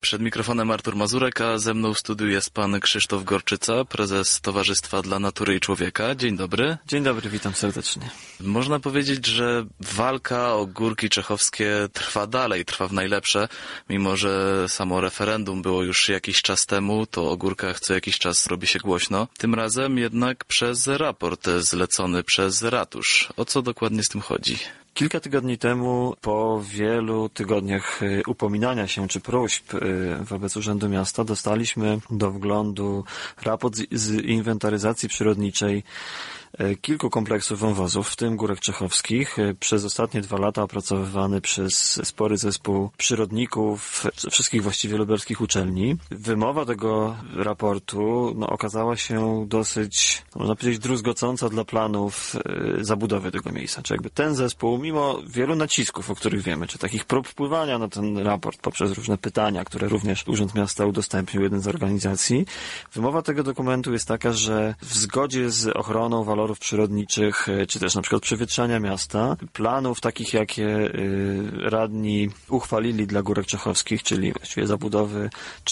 Przed mikrofonem Artur Mazurek, a ze mną w studiu jest pan Krzysztof Gorczyca, prezes Towarzystwa dla Natury i Człowieka. Dzień dobry. Dzień dobry, witam serdecznie. Można powiedzieć, że walka o górki czechowskie trwa dalej, trwa w najlepsze. Mimo że samo referendum było już jakiś czas temu, to o górkach co jakiś czas robi się głośno. Tym razem jednak przez raport zlecony przez ratusz. O co dokładnie z tym chodzi? Kilka tygodni temu, po wielu tygodniach upominania się czy próśb wobec Urzędu Miasta, dostaliśmy do wglądu raport z inwentaryzacji przyrodniczej kilku kompleksów wąwozów, w tym Górek Czechowskich, przez ostatnie 2 lata opracowywany przez spory zespół przyrodników ze wszystkich właściwie lubelskich uczelni. Wymowa tego raportu okazała się dosyć, można powiedzieć, druzgocąca dla planów zabudowy tego miejsca. Czy jakby ten zespół, mimo wielu nacisków, o których wiemy, czy takich prób wpływania na ten raport poprzez różne pytania, które również Urząd Miasta udostępnił jeden z organizacji, wymowa tego dokumentu jest taka, że w zgodzie z ochroną walorów przyrodniczych, czy też na przykład przewietrzania miasta, planów takich, jakie radni uchwalili dla Górek Czechowskich, czyli właściwie zabudowy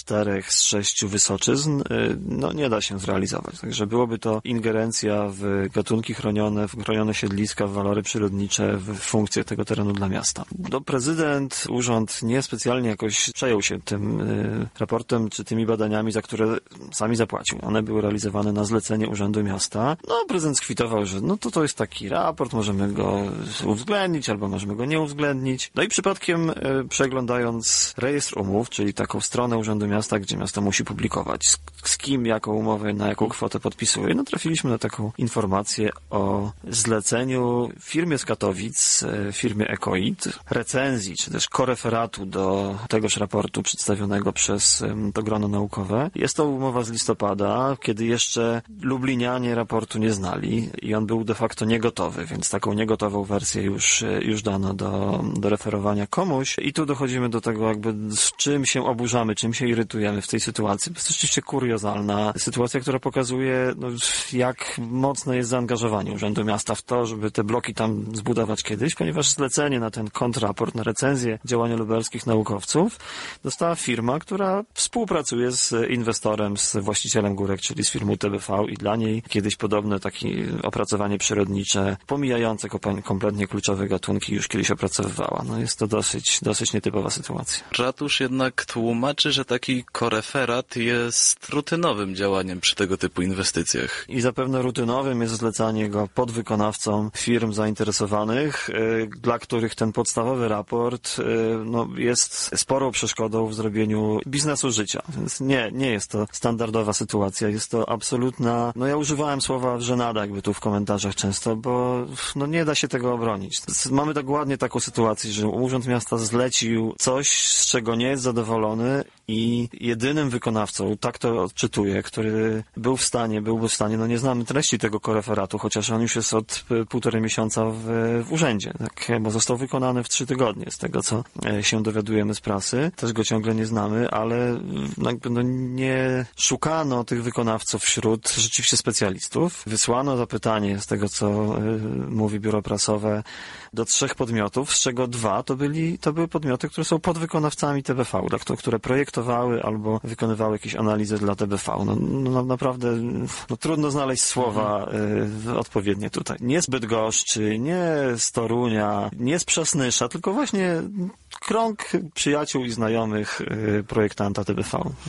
4 z 6 wysoczyzn, nie da się zrealizować. Także byłoby to ingerencja w gatunki chronione, w chronione siedliska, w walory przyrodnicze, w funkcję tego terenu dla miasta. Prezydent, urząd niespecjalnie jakoś przejął się tym raportem, czy tymi badaniami, za które sami zapłacił. One były realizowane na zlecenie Urzędu Miasta. Prezydent skwitował, że to jest taki raport, możemy go uwzględnić, albo możemy go nie uwzględnić. I przypadkiem przeglądając rejestr umów, czyli taką stronę Urzędu Miasta, gdzie miasto musi publikować, z kim jaką umowę, na jaką kwotę podpisuje, trafiliśmy na taką informację o zleceniu firmie z Katowic, firmie Ekoid, recenzji, czy też koreferatu do tegoż raportu przedstawionego przez to grono naukowe. Jest to umowa z listopada, kiedy jeszcze lublinianie raportu nie znali i on był de facto niegotowy, więc taką niegotową wersję już dano do referowania komuś. I tu dochodzimy do tego, jakby z czym się oburzamy, czym się irytujemy w tej sytuacji. To jest rzeczywiście kuriozalna sytuacja, która pokazuje, jak mocne jest zaangażowanie Urzędu Miasta w to, żeby te bloki tam zbudować kiedyś, ponieważ zlecenie na ten kontrraport, na recenzję działania lubelskich naukowców dostała firma, która współpracuje z inwestorem, z właścicielem górek, czyli z firmą TBV, i dla niej kiedyś podobne takie opracowanie przyrodnicze, pomijające kompletnie kluczowe gatunki, już kiedyś opracowywała. Jest to dosyć nietypowa sytuacja. Ratusz jednak tłumaczy, że taki koreferat jest rutynowym działaniem przy tego typu inwestycjach. I zapewne rutynowym jest zlecanie go podwykonawcom firm zainteresowanych, dla których ten podstawowy raport jest sporą przeszkodą w zrobieniu biznesu życia. Więc nie jest to standardowa sytuacja, jest to absolutna, ja używałem słowa żenada jakby tu w komentarzach często, bo nie da się tego obronić. Mamy tak ładnie taką sytuację, że Urząd Miasta zlecił coś, z czego nie jest zadowolony, i jedynym wykonawcą, tak to odczytuję, który byłby w stanie, nie znamy treści tego koreferatu, chociaż on już jest od 1,5 miesiąca w urzędzie, tak, bo został wykonany w 3 tygodnie, z tego co się dowiadujemy z prasy. Też go ciągle nie znamy, ale nie szukano tych wykonawców wśród rzeczywiście specjalistów. Wysłano zapytanie, z tego co mówi biuro prasowe, do 3 podmiotów, z czego 2 to były podmioty, które są podwykonawcami TBV, które projektowały albo wykonywały jakieś analizy dla TBV. Naprawdę trudno znaleźć słowa odpowiednie tutaj. Nie z Bydgoszczy, nie z Torunia, nie z Przasnysza, tylko właśnie krąg przyjaciół i znajomych projektanta TBV.